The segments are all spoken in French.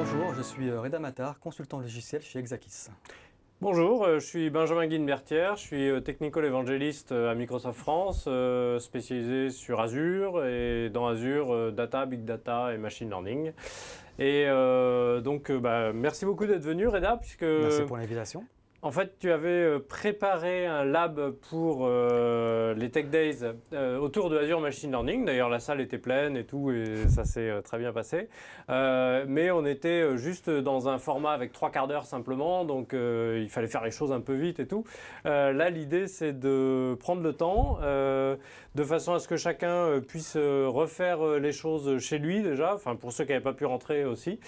Bonjour, je suis Reda Matar, consultant logiciel chez Exacis. Bonjour, je suis Benjamin Guinbertière, je suis Technical Evangelist à Microsoft France, spécialisé sur Azure et dans Azure, Data, Big Data et Machine Learning. Et merci beaucoup d'être venu Reda, puisque Merci pour l'invitation. en fait tu avais préparé un lab pour les Tech Days autour de Azure Machine Learning. D'ailleurs la salle était pleine et tout et ça s'est très bien passé. Mais on était juste dans un format avec 3/4 d'heure simplement, donc il fallait faire les choses un peu vite et tout. Là l'idée c'est de prendre le temps de façon à ce que chacun puisse refaire les choses chez lui déjà, enfin pour ceux qui n'avaient pas pu rentrer aussi.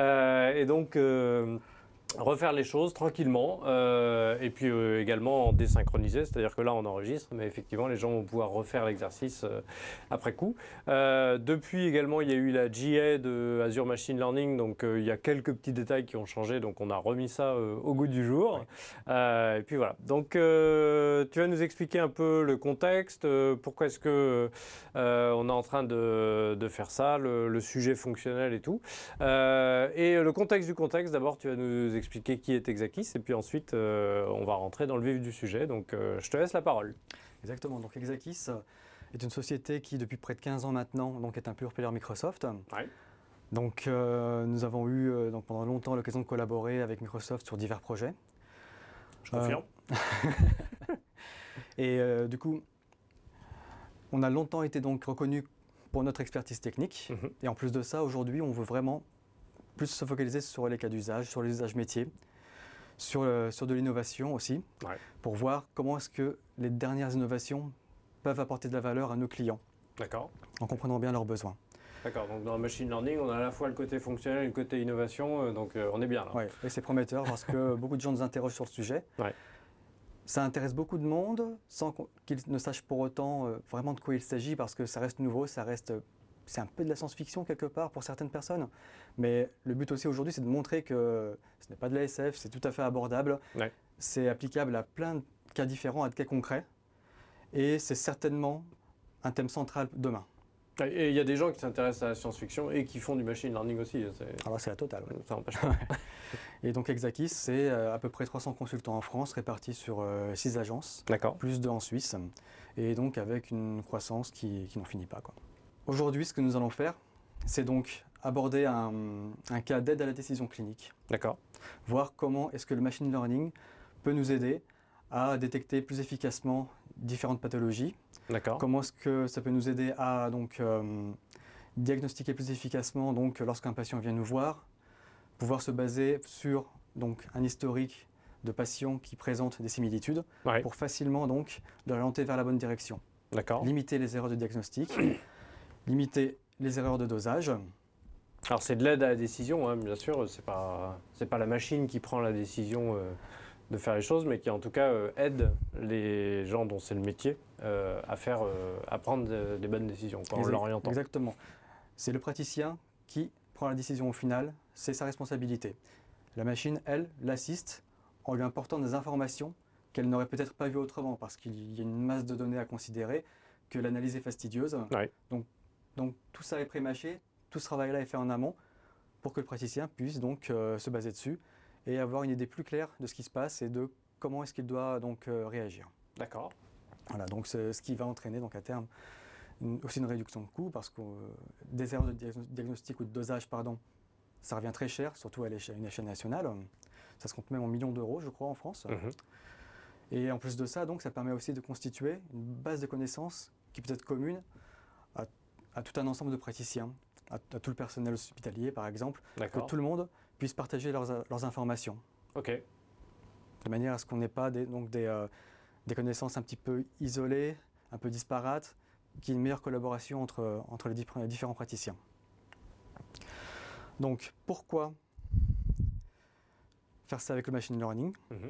Refaire les choses tranquillement et puis également désynchroniser, c'est-à-dire que là on enregistre, mais effectivement les gens vont pouvoir refaire l'exercice après coup. Depuis également il y a eu la GA de Azure Machine Learning, donc il y a quelques petits détails qui ont changé, donc on a remis ça au goût du jour. Et puis voilà, donc tu vas nous expliquer un peu le contexte, pourquoi est-ce que on est en train de faire ça, le sujet fonctionnel et tout. Et le contexte du contexte, d'abord tu vas nous expliquer qui est Exacis et puis ensuite on va rentrer dans le vif du sujet. Donc je te laisse la parole. Exactement, donc Exacis est une société qui depuis près de 15 ans maintenant donc, est un pure player Microsoft. Ouais. Donc nous avons eu donc, pendant longtemps l'occasion de collaborer avec Microsoft sur divers projets. Je confirme. Et du coup, on a longtemps été donc reconnu pour notre expertise technique. Et en plus de ça, aujourd'hui, on veut vraiment plus se focaliser sur les cas d'usage, sur les usages métiers, sur de l'innovation aussi, pour voir comment est-ce que les dernières innovations peuvent apporter de la valeur à nos clients. D'accord. En comprenant bien leurs besoins. D'accord, donc dans le machine learning, on a à la fois le côté fonctionnel et le côté innovation, donc on est bien là. Oui, et c'est prometteur parce que beaucoup de gens nous interrogent sur le sujet. Ouais. Ça intéresse beaucoup de monde sans qu'ils ne sachent pour autant vraiment de quoi il s'agit parce que ça reste nouveau, c'est un peu de la science-fiction quelque part pour certaines personnes. Mais le but aussi aujourd'hui, c'est de montrer que ce n'est pas de la SF, c'est tout à fait abordable. Ouais. C'est applicable à plein de cas différents, à des cas concrets. Et c'est certainement un thème central demain. Et il y a des gens qui s'intéressent à la science-fiction et qui font du machine learning aussi. Alors c'est la totale. Ouais. Ça n'empêche pas. Et donc Exacis, c'est à peu près 300 consultants en France répartis sur 6 agences, D'accord. plus 2 en Suisse, et donc avec une croissance qui n'en finit pas, quoi. Aujourd'hui, ce que nous allons faire, c'est donc aborder un cas d'aide à la décision clinique. D'accord. Voir comment est-ce que le machine learning peut nous aider à détecter plus efficacement différentes pathologies. D'accord. Comment est-ce que ça peut nous aider à donc, diagnostiquer plus efficacement donc, lorsqu'un patient vient nous voir, pouvoir se baser sur donc, un historique de patients qui présentent des similitudes pour facilement donc, l'orienter vers la bonne direction. D'accord. Limiter les erreurs de diagnostic, limiter les erreurs de dosage. Alors c'est de l'aide à la décision, hein, bien sûr, c'est pas la machine qui prend la décision de faire les choses, mais qui en tout cas aide les gens dont c'est le métier à prendre des bonnes décisions en l'orientant. Exactement. C'est le praticien qui prend la décision au final, c'est sa responsabilité. La machine, elle, l'assiste en lui apportant des informations qu'elle n'aurait peut-être pas vues autrement, parce qu'il y a une masse de données à considérer, que l'analyse est fastidieuse. Ouais. Donc tout ça est pré-mâché, tout ce travail-là est fait en amont pour que le praticien puisse donc se baser dessus et avoir une idée plus claire de ce qui se passe et de comment est-ce qu'il doit donc réagir. D'accord. Voilà, donc c'est ce qui va entraîner donc à terme aussi une réduction de coûts parce que des erreurs de diagnostic ou de dosage, ça revient très cher, surtout à une échelle nationale. Ça se compte même en millions d'euros, je crois, en France. Et en plus de ça, donc, ça permet aussi de constituer une base de connaissances qui peut être commune à tout un ensemble de praticiens, à tout le personnel hospitalier, par exemple, que tout le monde puisse partager leurs informations. Ok. De manière à ce qu'on n'ait pas des connaissances un petit peu isolées, un peu disparates, qu'il y ait une meilleure collaboration entre les différents praticiens. Donc, pourquoi faire ça avec le machine learning ?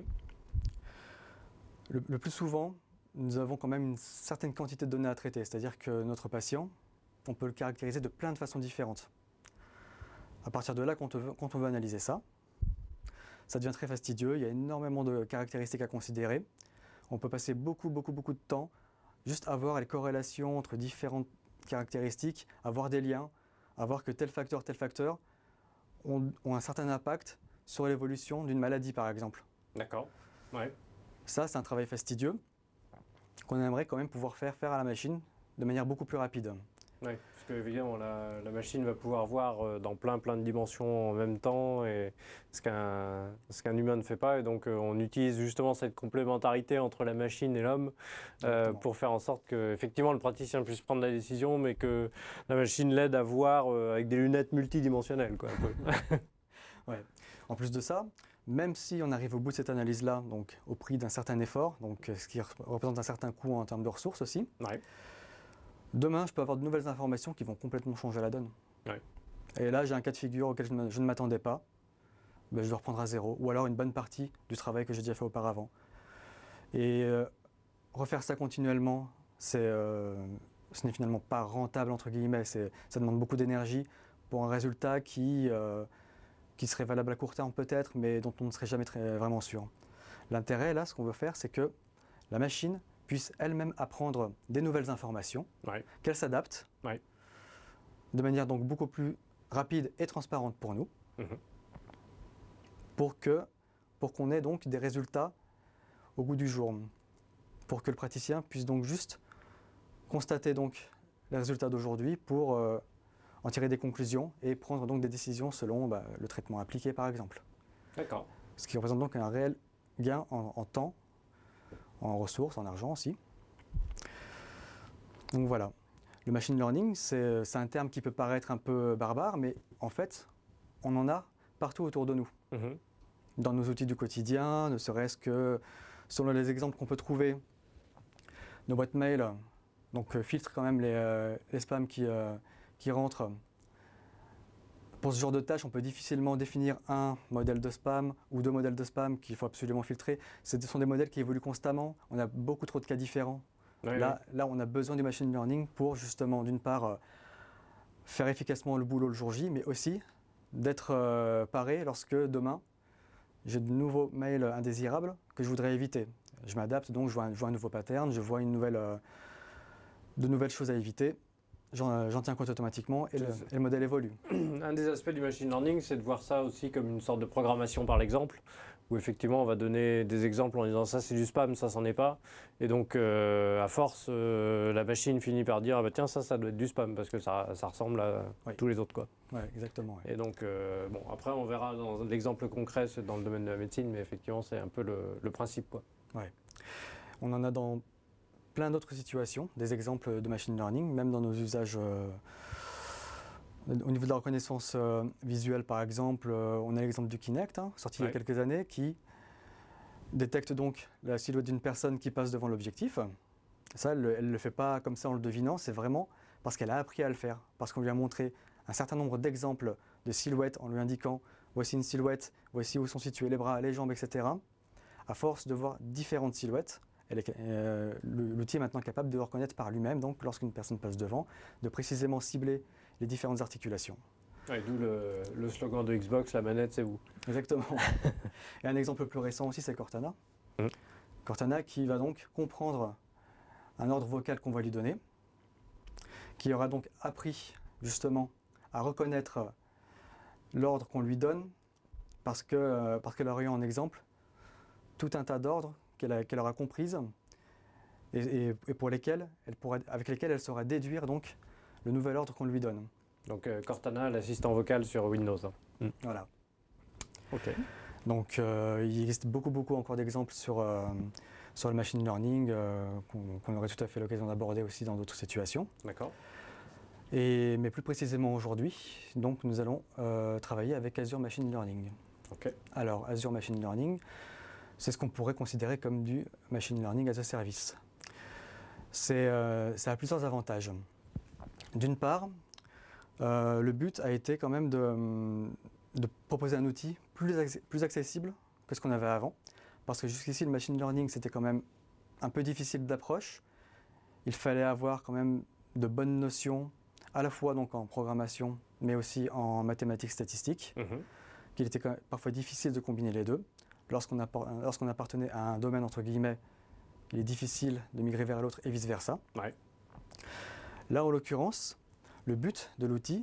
Le plus souvent, nous avons quand même une certaine quantité de données à traiter, c'est-à-dire que notre patient, on peut le caractériser de plein de façons différentes. À partir de là, quand on veut analyser ça, ça devient très fastidieux, il y a énormément de caractéristiques à considérer. On peut passer beaucoup de temps juste à voir les corrélations entre différentes caractéristiques, à voir des liens, à voir que tel facteur, ont un certain impact sur l'évolution d'une maladie, par exemple. D'accord. Ouais. Ça, c'est un travail fastidieux qu'on aimerait quand même pouvoir faire à la machine de manière beaucoup plus rapide. Oui, parce que évidemment, la machine va pouvoir voir dans plein de dimensions en même temps, et ce qu'un humain ne fait pas. Et donc, on utilise justement cette complémentarité entre la machine et l'homme pour faire en sorte que, effectivement, le praticien puisse prendre la décision, mais que la machine l'aide à voir avec des lunettes multidimensionnelles, quoi, un peu. Ouais. En plus de ça, même si on arrive au bout de cette analyse-là, donc au prix d'un certain effort, donc ce qui représente un certain coût en termes de ressources aussi, Ouais. demain, je peux avoir de nouvelles informations qui vont complètement changer la donne. Ouais. Et là, j'ai un cas de figure auquel je ne m'attendais pas. Ben, je dois reprendre à zéro, ou alors une bonne partie du travail que j'ai déjà fait auparavant. Et refaire ça continuellement, ce n'est finalement pas rentable, entre guillemets. Ça demande beaucoup d'énergie pour un résultat qui serait valable à court terme peut-être, mais dont on ne serait jamais vraiment sûr. L'intérêt, là, ce qu'on veut faire, c'est que la machine puisse elle-même apprendre des nouvelles informations, Ouais. qu'elle s'adapte, Ouais. de manière donc beaucoup plus rapide et transparente pour nous, pour qu'on ait donc des résultats au goût du jour, pour que le praticien puisse donc juste constater donc les résultats d'aujourd'hui pour en tirer des conclusions et prendre donc des décisions selon le traitement appliqué par exemple. D'accord. Ce qui représente donc un réel gain en temps, en ressources, en argent aussi. Donc voilà, le machine learning, c'est un terme qui peut paraître un peu barbare, mais en fait, on en a partout autour de nous. Dans nos outils du quotidien, ne serait-ce que selon les exemples qu'on peut trouver, nos boîtes mail donc, filtrent quand même les spams qui rentrent. Pour ce genre de tâches, on peut difficilement définir un modèle de spam ou deux modèles de spam qu'il faut absolument filtrer. Ce sont des modèles qui évoluent constamment. On a beaucoup trop de cas différents. Ouais, là, on a besoin du machine learning pour justement, d'une part, faire efficacement le boulot le jour J, mais aussi d'être paré lorsque demain, j'ai de nouveaux mails indésirables que je voudrais éviter. Je m'adapte, donc je vois un nouveau pattern, je vois de nouvelles choses à éviter. J'en tiens compte automatiquement et le modèle évolue. Un des aspects du machine learning, c'est de voir ça aussi comme une sorte de programmation par l'exemple, où effectivement on va donner des exemples en disant ça c'est du spam, ça c'en est pas. Et donc à force, la machine finit par dire ah bah tiens ça doit être du spam parce que ça ressemble à tous les autres, quoi. Ouais, exactement. Ouais. Et donc bon, après on verra dans l'exemple concret, c'est dans le domaine de la médecine, mais effectivement c'est un peu le principe, quoi. Ouais. On en a dans plein d'autres situations, des exemples de machine learning, même dans nos usages. Au niveau de la reconnaissance visuelle, par exemple, on a l'exemple du Kinect, sorti il y a quelques années, qui détecte donc la silhouette d'une personne qui passe devant l'objectif. Ça, elle ne le fait pas comme ça en le devinant, c'est vraiment parce qu'elle a appris à le faire, parce qu'on lui a montré un certain nombre d'exemples de silhouettes en lui indiquant voici une silhouette, voici où sont situés les bras, les jambes, etc. À force de voir différentes silhouettes, l'outil est maintenant capable de le reconnaître par lui-même, donc lorsqu'une personne passe devant, de précisément cibler les différentes articulations. Ouais, d'où le slogan de Xbox, la manette c'est vous. Exactement. Et un exemple plus récent aussi, c'est Cortana. Cortana qui va donc comprendre un ordre vocal qu'on va lui donner, qui aura donc appris justement à reconnaître l'ordre qu'on lui donne, parce qu'elle aura eu en exemple tout un tas d'ordres qu'elle aura comprises et pour avec lesquels elle saura déduire donc le nouvel ordre qu'on lui donne. Donc Cortana, l'assistant vocal sur Windows. Voilà. Ok. Donc il existe beaucoup encore d'exemples sur le machine learning qu'on aurait tout à fait l'occasion d'aborder aussi dans d'autres situations. D'accord. Mais plus précisément aujourd'hui, donc nous allons travailler avec Azure Machine Learning. Ok. Alors Azure Machine Learning, c'est ce qu'on pourrait considérer comme du machine learning as a service. Ça a plusieurs avantages. D'une part, le but a été quand même de proposer un outil plus accessible que ce qu'on avait avant. Parce que jusqu'ici, le machine learning, c'était quand même un peu difficile d'approche. Il fallait avoir quand même de bonnes notions, à la fois donc en programmation, mais aussi en mathématiques statistiques, qu'il était parfois difficile de combiner les deux. Lorsqu'on appartenait à un domaine, entre guillemets, il est difficile de migrer vers l'autre et vice-versa. Ouais. Là, en l'occurrence, le but de l'outil,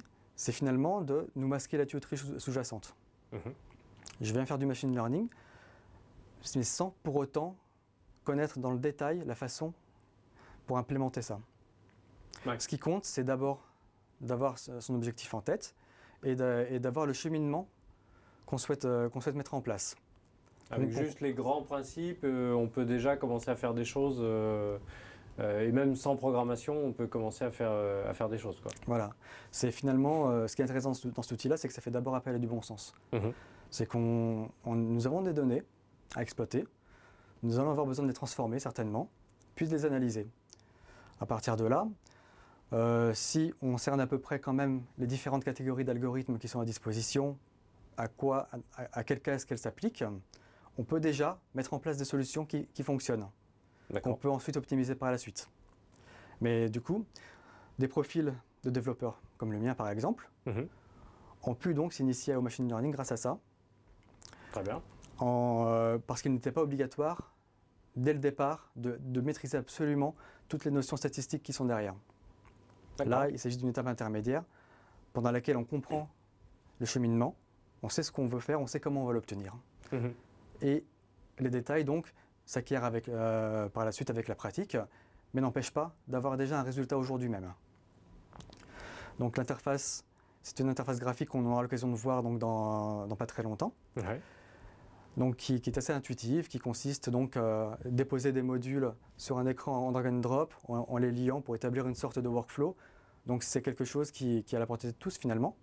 c'est finalement de nous masquer la tuyauterie sous-jacente. Je viens faire du machine learning, mais sans pour autant connaître dans le détail la façon pour implémenter ça. Ouais. Ce qui compte, c'est d'abord d'avoir son objectif en tête et d'avoir le cheminement qu'on souhaite mettre en place. Avec juste les grands principes, on peut déjà commencer à faire des choses, et même sans programmation, on peut commencer à faire des choses, quoi. Voilà. C'est finalement, ce qui est intéressant dans cet outil-là, c'est que ça fait d'abord appel à du bon sens. C'est que nous avons des données à exploiter, nous allons avoir besoin de les transformer certainement, puis de les analyser. À partir de là, si on cerne à peu près quand même les différentes catégories d'algorithmes qui sont à disposition, à quel cas est-ce qu'elles s'appliquent, on peut déjà mettre en place des solutions qui fonctionnent, qu'on peut ensuite optimiser par la suite. Mais du coup, des profils de développeurs comme le mien par exemple, ont pu donc s'initier au machine learning grâce à ça. Très bien. Parce qu'il n'était pas obligatoire dès le départ de maîtriser absolument toutes les notions statistiques qui sont derrière. Là, il s'agit d'une étape intermédiaire pendant laquelle on comprend le cheminement, on sait ce qu'on veut faire, on sait comment on va l'obtenir. Et les détails, donc, s'acquièrent par la suite avec la pratique, mais n'empêchent pas d'avoir déjà un résultat aujourd'hui même. Donc l'interface, c'est une interface graphique qu'on aura l'occasion de voir donc, dans pas très longtemps. Donc, qui est assez intuitive, qui consiste donc à déposer des modules sur un écran en drag and drop, en les liant pour établir une sorte de workflow. Donc c'est quelque chose qui est à la portée de tous finalement.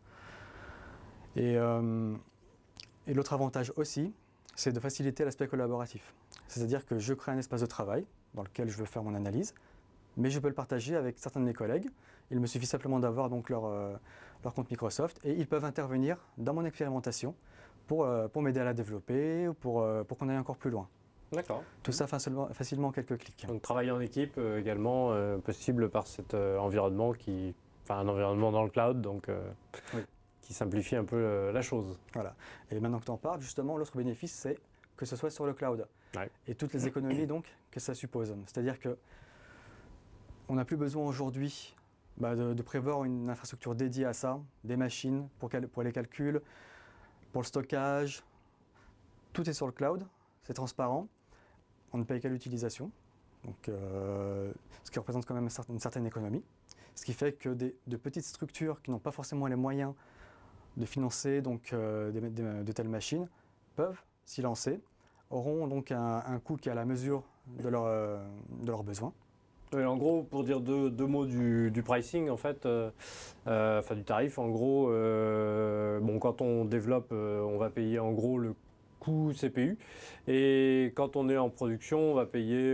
Et l'autre avantage aussi, c'est de faciliter l'aspect collaboratif. C'est-à-dire que je crée un espace de travail dans lequel je veux faire mon analyse, mais je peux le partager avec certains de mes collègues. Il me suffit simplement d'avoir donc leur compte Microsoft et ils peuvent intervenir dans mon expérimentation pour m'aider à la développer ou pour qu'on aille encore plus loin. D'accord. Tout ça facilement en quelques clics. Donc travailler en équipe également possible par cet environnement un environnement dans le cloud, donc qui simplifie un peu la chose. Voilà. Et maintenant que tu en parles, justement, l'autre bénéfice, c'est que ce soit sur le cloud. Et toutes les économies donc que ça suppose. C'est-à-dire que on n'a plus besoin aujourd'hui de prévoir une infrastructure dédiée à ça, des machines pour les calculs, pour le stockage. Tout est sur le cloud, c'est transparent. On ne paye qu'à l'utilisation, donc, ce qui représente quand même une certaine économie. Ce qui fait que de petites structures qui n'ont pas forcément les moyens de financer donc, de telles machines peuvent s'y lancer, auront donc un coût qui est à la mesure de leurs besoins. Oui, en gros, pour dire deux mots du pricing, en fait, du tarif, en gros, quand on développe, on va payer en gros le coût CPU, et quand on est en production, on va payer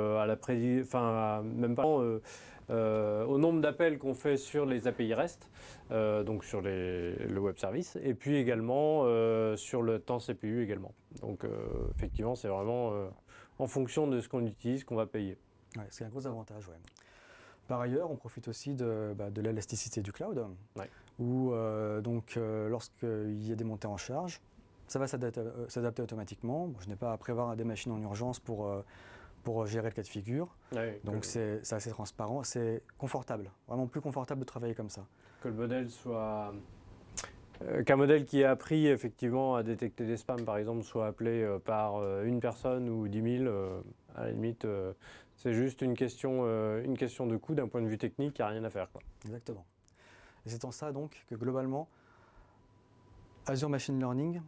au nombre d'appels qu'on fait sur les API REST, donc sur le web service, et puis également sur le temps CPU également. Donc effectivement, c'est vraiment en fonction de ce qu'on utilise qu'on va payer. Ouais, c'est un gros avantage. Ouais. Par ailleurs, on profite aussi de l'élasticité du cloud, où lorsqu'il y a des montées en charge, ça va s'adapter automatiquement. Je n'ai pas à prévoir des machines en urgence pour gérer le cas de figure. Donc c'est assez transparent, c'est confortable, vraiment plus confortable de travailler comme ça. Que le modèle soit... qu'un modèle qui est appris effectivement à détecter des spams, par exemple, soit appelé par une personne ou 10 000, à la limite, c'est juste une question de coût d'un point de vue technique, il n'y a rien à faire, quoi. Exactement. Et c'est en ça donc que globalement, Azure Machine Learning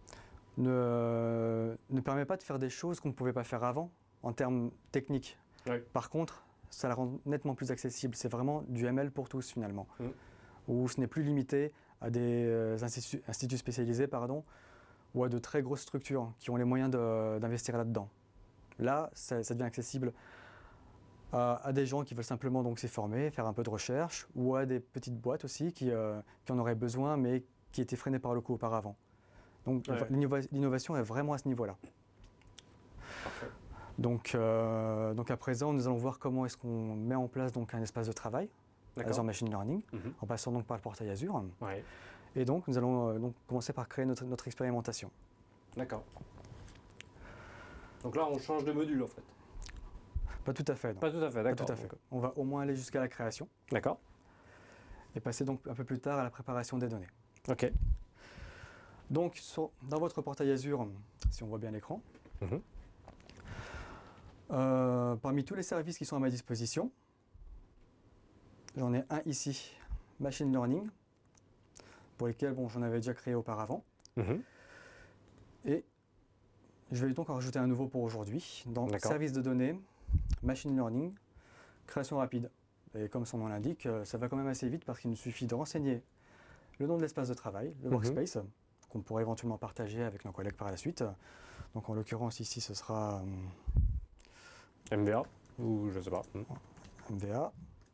ne permet pas de faire des choses qu'on ne pouvait pas faire avant en termes techniques. Par contre, ça la rend nettement plus accessible. C'est vraiment du ML pour tous finalement, où ce n'est plus limité à des instituts spécialisés, ou à de très grosses structures qui ont les moyens d'investir là-dedans. Là, ça devient accessible à des gens qui veulent simplement donc s'y former, faire un peu de recherche, ou à des petites boîtes aussi qui en auraient besoin, mais qui étaient freinées par le coût auparavant. Donc l'innovation est vraiment à ce niveau-là. Donc à présent, nous allons voir comment est-ce qu'on met en place donc un espace de travail, Azure Machine Learning, en passant donc par le portail Azure. Et donc nous allons donc commencer par créer notre expérimentation. D'accord. Donc là, on change de module en fait. Pas tout à fait. Non. Pas tout à fait, d'accord. Pas tout à fait. On va au moins aller jusqu'à la création. D'accord. et passer donc un peu plus tard à la préparation des données. Ok. Donc, dans votre portail Azure, si on voit bien l'écran, parmi tous les services qui sont à ma disposition, j'en ai un ici, Machine Learning, pour lesquels j'en avais déjà créé auparavant. Et je vais donc en rajouter un nouveau pour aujourd'hui. Donc, service de données, Machine Learning, création rapide. Et comme son nom l'indique, ça va quand même assez vite parce qu'il nous suffit de renseigner le nom de l'espace de travail, le workspace, qu'on pourrait éventuellement partager avec nos collègues par la suite. Donc en l'occurrence ici ce sera MVA ou je sais pas. MVA.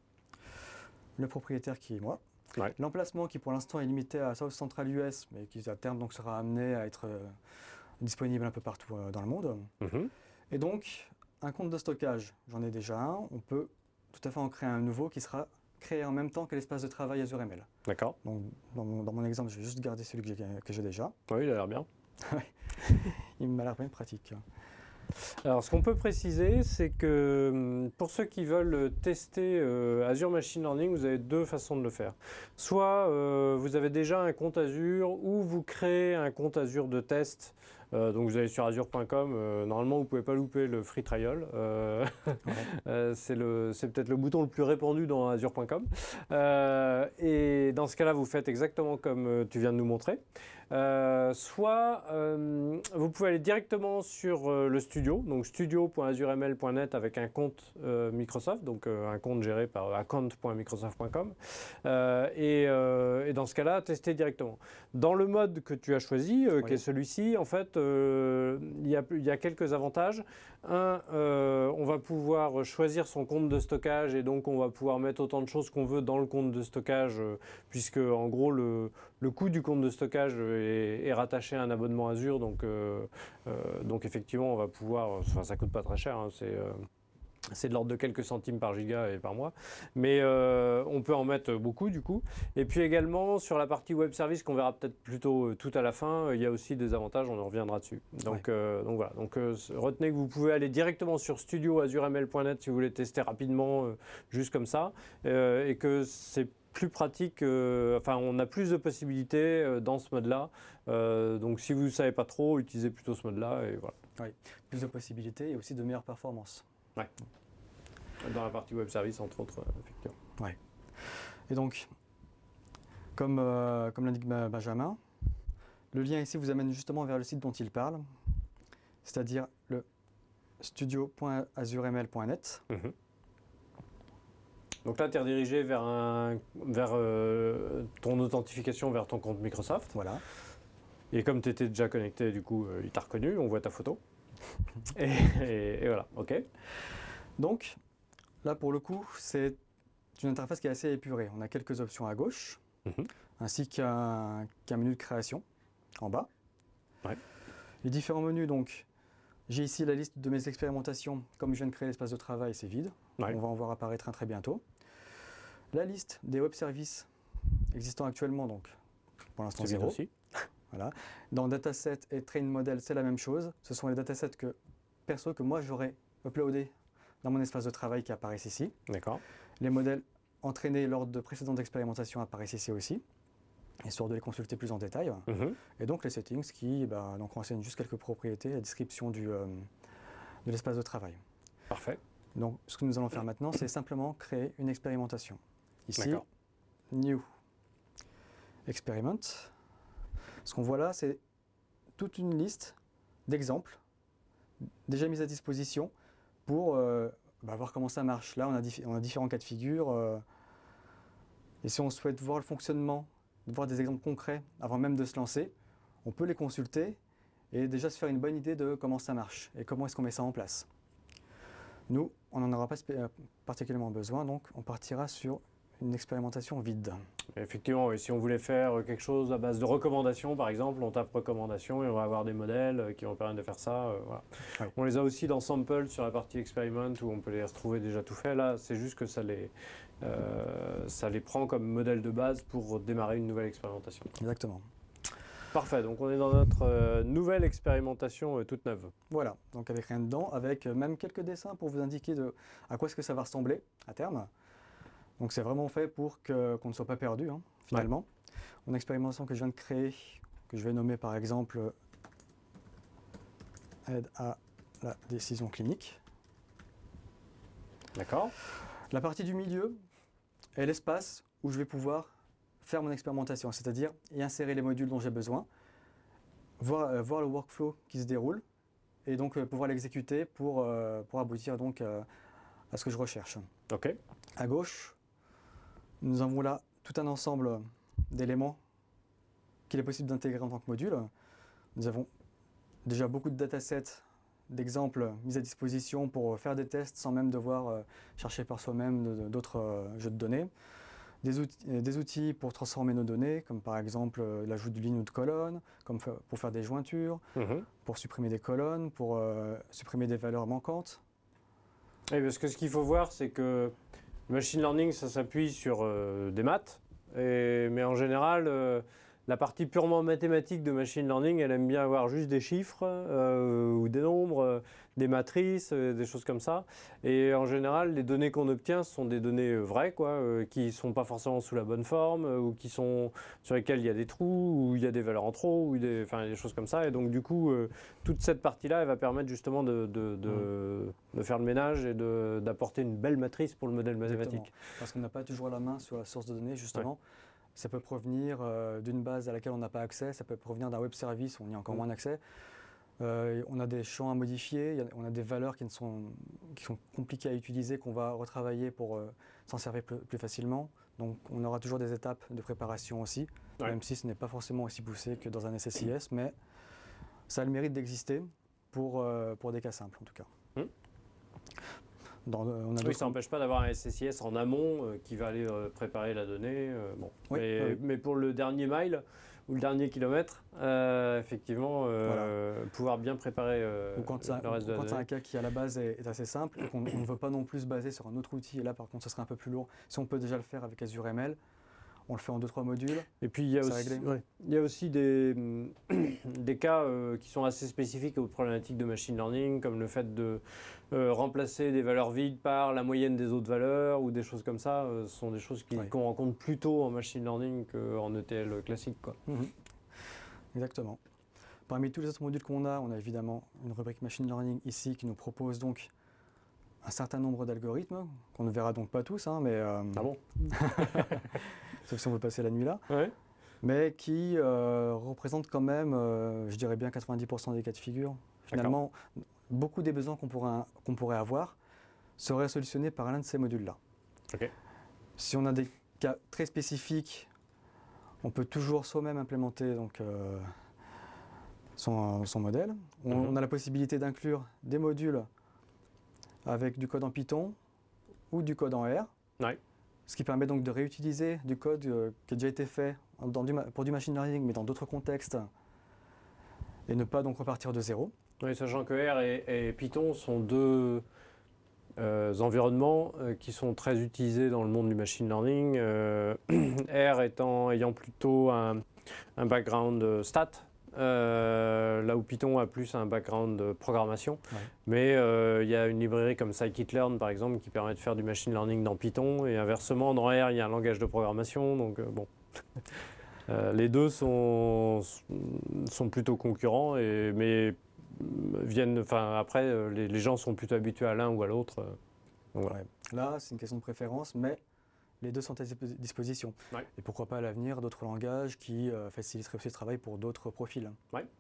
Le propriétaire qui est moi. Ouais. L'emplacement qui pour l'instant est limité à South Central US, mais qui à terme donc sera amené à être disponible un peu partout dans le monde. Et donc un compte de stockage, j'en ai déjà un. On peut tout à fait en créer un nouveau qui sera créé en même temps que l'espace de travail Azure ML. D'accord. Donc dans mon exemple, je vais juste garder celui que j'ai déjà. Oui, il a l'air bien. Il m'a l'air bien pratique. Alors, ce qu'on peut préciser, c'est que pour ceux qui veulent tester Azure Machine Learning, vous avez deux façons de le faire. Soit vous avez déjà un compte Azure ou vous créez un compte Azure de test. Donc vous allez sur azure.com, normalement vous ne pouvez pas louper le free trial, c'est peut-être le bouton le plus répandu dans azure.com. Et dans ce cas-là, vous faites exactement comme tu viens de nous montrer. Soit vous pouvez aller directement sur le studio, donc studio.azureml.net avec un compte Microsoft, donc un compte géré par account.microsoft.com, et dans ce cas-là, tester directement. Dans le mode que tu as choisi, qui est celui-ci, en fait, il y a quelques avantages. Un, on va pouvoir choisir son compte de stockage et donc on va pouvoir mettre autant de choses qu'on veut dans le compte de stockage, puisque en gros le coût du compte de stockage est rattaché à un abonnement Azure, donc effectivement on va pouvoir, enfin ça coûte pas très cher, hein, c'est de l'ordre de quelques centimes par giga et par mois, mais on peut en mettre beaucoup du coup. Et puis également sur la partie web service qu'on verra peut-être plutôt tout à la fin, il y a aussi des avantages, on en reviendra dessus. Donc voilà, retenez que vous pouvez aller directement sur studio.azureml.net si vous voulez tester rapidement, juste comme ça, et que c'est plus pratique, on a plus de possibilités dans ce mode-là. Donc si vous ne savez pas trop, utilisez plutôt ce mode-là et voilà. Oui, plus de possibilités et aussi de meilleures performances. Ouais. Dans la partie web service, entre autres, effectivement. Ouais. Et donc, comme l'indique Benjamin, le lien ici vous amène justement vers le site dont il parle, c'est-à-dire le studio.azureml.net. Donc là, tu es redirigé vers ton authentification vers ton compte Microsoft. Voilà. Et comme tu étais déjà connecté, du coup, il t'a reconnu, on voit ta photo. et voilà, ok. Donc, là pour le coup, c'est une interface qui est assez épurée. On a quelques options à gauche, ainsi qu'un menu de création en bas. Ouais. Les différents menus, donc, j'ai ici la liste de mes expérimentations. Comme je viens de créer l'espace de travail, c'est vide. Ouais. On va en voir apparaître un très bientôt. La liste des web services existants actuellement, donc, pour l'instant, 0. Aussi. Voilà. Dans Dataset et Train Model, c'est la même chose. Ce sont les datasets que moi j'aurais uploadés dans mon espace de travail qui apparaissent ici. D'accord. Les modèles entraînés lors de précédentes expérimentations apparaissent ici aussi, histoire de les consulter plus en détail. Et donc les settings qui donc renseignent juste quelques propriétés, la description de l'espace de travail. Parfait. Donc ce que nous allons faire maintenant, c'est simplement créer une expérimentation. Ici, New Experiment. Ce qu'on voit là, c'est toute une liste d'exemples déjà mis à disposition pour voir comment ça marche. Là, on a différents cas de figure. Et si on souhaite voir le fonctionnement, voir des exemples concrets avant même de se lancer, on peut les consulter et déjà se faire une bonne idée de comment ça marche et comment est-ce qu'on met ça en place. Nous, on n'en aura pas particulièrement besoin, donc on partira sur une expérimentation vide. Effectivement, et si on voulait faire quelque chose à base de recommandations, par exemple, on tape recommandations et on va avoir des modèles qui vont permettre de faire ça. Voilà. Oui. On les a aussi dans Sample sur la partie Experiment où on peut les retrouver déjà tout fait. Là, c'est juste que ça les prend comme modèle de base pour démarrer une nouvelle expérimentation. Exactement. Parfait, donc on est dans notre nouvelle expérimentation toute neuve. Voilà, donc avec rien dedans, avec même quelques dessins pour vous indiquer à quoi est-ce que ça va ressembler à terme. Donc c'est vraiment fait pour qu'on ne soit pas perdu, hein, finalement. Une expérimentation que je viens de créer, que je vais nommer par exemple aide à la décision clinique. D'accord. La partie du milieu est l'espace où je vais pouvoir faire mon expérimentation, c'est-à-dire y insérer les modules dont j'ai besoin, voir le workflow qui se déroule et donc pouvoir l'exécuter pour aboutir donc à ce que je recherche. Ok. À gauche, nous avons là tout un ensemble d'éléments qu'il est possible d'intégrer en tant que module. Nous avons déjà beaucoup de datasets, d'exemples mis à disposition pour faire des tests sans même devoir chercher par soi-même d'autres jeux de données. Des outils pour transformer nos données, comme par exemple l'ajout de lignes ou de colonnes, comme pour faire des jointures, pour supprimer des colonnes, pour supprimer des valeurs manquantes. Oui, parce que ce qu'il faut voir, c'est que le machine learning, ça s'appuie sur des maths, mais en général, la partie purement mathématique de machine learning, elle aime bien avoir juste des chiffres ou des nombres, des matrices, des choses comme ça. Et en général, les données qu'on obtient sont des données vraies, qui ne sont pas forcément sous la bonne forme, ou qui sont sur lesquelles il y a des trous, ou il y a des valeurs en trop, ou des choses comme ça. Et donc du coup, toute cette partie-là, elle va permettre justement de faire le ménage et d'apporter une belle matrice pour le modèle mathématique. Exactement. Parce qu'on n'a pas toujours la main sur la source de données, justement. Ouais. Ça peut provenir d'une base à laquelle on n'a pas accès, ça peut provenir d'un web service où on y a encore moins accès. On a des champs à modifier, on a des valeurs qui sont compliquées à utiliser, qu'on va retravailler pour s'en servir plus facilement. Donc on aura toujours des étapes de préparation aussi, même si ce n'est pas forcément aussi poussé que dans un SSIS, mais ça a le mérite d'exister pour des cas simples en tout cas. Ça n'empêche pas d'avoir un SSIS en amont qui va aller préparer la donnée. Mais pour le dernier mile ou le dernier kilomètre, effectivement, pouvoir bien préparer le reste de la donnée. Quand c'est un cas qui à la base est assez simple et qu'on ne veut pas non plus se baser sur un autre outil, et là par contre ce serait un peu plus lourd. Si on peut déjà le faire avec Azure ML, on le fait en 2-3 modules. Et puis il y a aussi des cas qui sont assez spécifiques aux problématiques de machine learning, comme le fait de remplacer des valeurs vides par la moyenne des autres valeurs ou des choses comme ça. Ce sont des choses qu'on rencontre plutôt en machine learning qu'en ETL classique, quoi. Exactement. Parmi tous les autres modules qu'on a, on a évidemment une rubrique machine learning ici qui nous propose donc un certain nombre d'algorithmes, qu'on ne verra donc pas tous, hein, mais ah bon sauf si on veut passer la nuit là, mais qui représentent quand même, je dirais bien 90% des cas de figure. Finalement, beaucoup des besoins qu'on pourrait avoir seraient solutionnés par l'un de ces modules-là. Si on a des cas très spécifiques, on peut toujours soi-même implémenter donc, son modèle. On a la possibilité d'inclure des modules avec du code en Python ou du code en R. Ce qui permet donc de réutiliser du code qui a déjà été fait pour du machine learning, mais dans d'autres contextes, et ne pas donc repartir de zéro. Oui, sachant que R et Python sont deux environnements qui sont très utilisés dans le monde du machine learning. R ayant plutôt un background stat, là où Python a plus un background de programmation. Mais il y a une librairie comme scikit-learn par exemple qui permet de faire du machine learning dans Python, et inversement dans R il y a un langage de programmation, donc bon. Les deux sont plutôt concurrents, mais après les gens sont plutôt habitués à l'un ou à l'autre. Là c'est une question de préférence, mais les deux sont à disposition. Et pourquoi pas à l'avenir d'autres langages qui faciliteraient aussi le travail pour d'autres profils.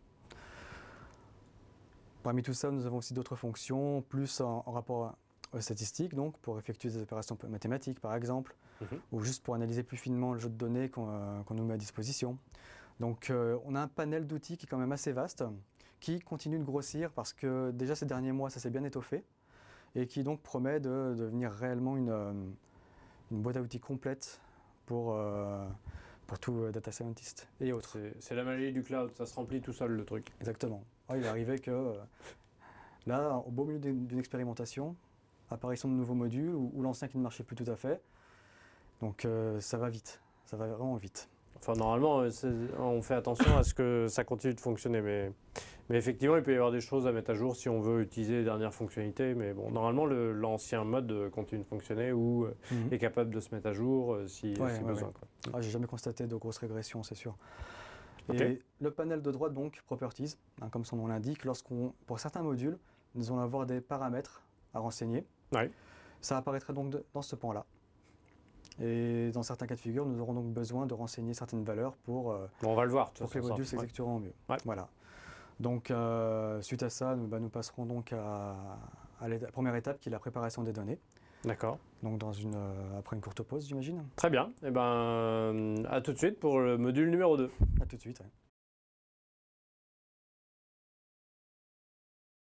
Parmi tout ça, nous avons aussi d'autres fonctions, plus en rapport aux statistiques, donc pour effectuer des opérations mathématiques par exemple, ou juste pour analyser plus finement le jeu de données qu'on nous met à disposition. Donc on a un panel d'outils qui est quand même assez vaste, qui continue de grossir parce que déjà ces derniers mois ça s'est bien étoffé, et qui donc promet de devenir réellement une boîte à outils complète pour tout data scientist et autres. C'est la magie du cloud, ça se remplit tout seul le truc. Exactement. Il est arrivé que là, au beau milieu d'une expérimentation, apparition de nouveaux modules ou l'ancien qui ne marchait plus tout à fait. Donc ça va vite, ça va vraiment vite. Enfin normalement, on fait attention à ce que ça continue de fonctionner, Mais effectivement, il peut y avoir des choses à mettre à jour si on veut utiliser les dernières fonctionnalités. Mais bon, normalement, l'ancien mode continue de fonctionner ou est capable de se mettre à jour si besoin. Quoi. Ah, j'ai jamais constaté de grosses régressions, c'est sûr. Ok. Et le panel de droite, donc, Properties, comme son nom l'indique, pour certains modules, nous allons avoir des paramètres à renseigner. Ouais. Ça apparaîtrait donc dans ce pan-là. Et dans certains cas de figure, nous aurons donc besoin de renseigner certaines valeurs pour Bon, on va le voir. que les modules s'exécuteront au mieux. Ouais. Voilà. Donc, suite à ça, nous passerons donc à la première étape, qui est la préparation des données. D'accord. Donc, après une courte pause, j'imagine. Très bien. Eh ben, à tout de suite pour le module numéro 2. À tout de suite. Ouais.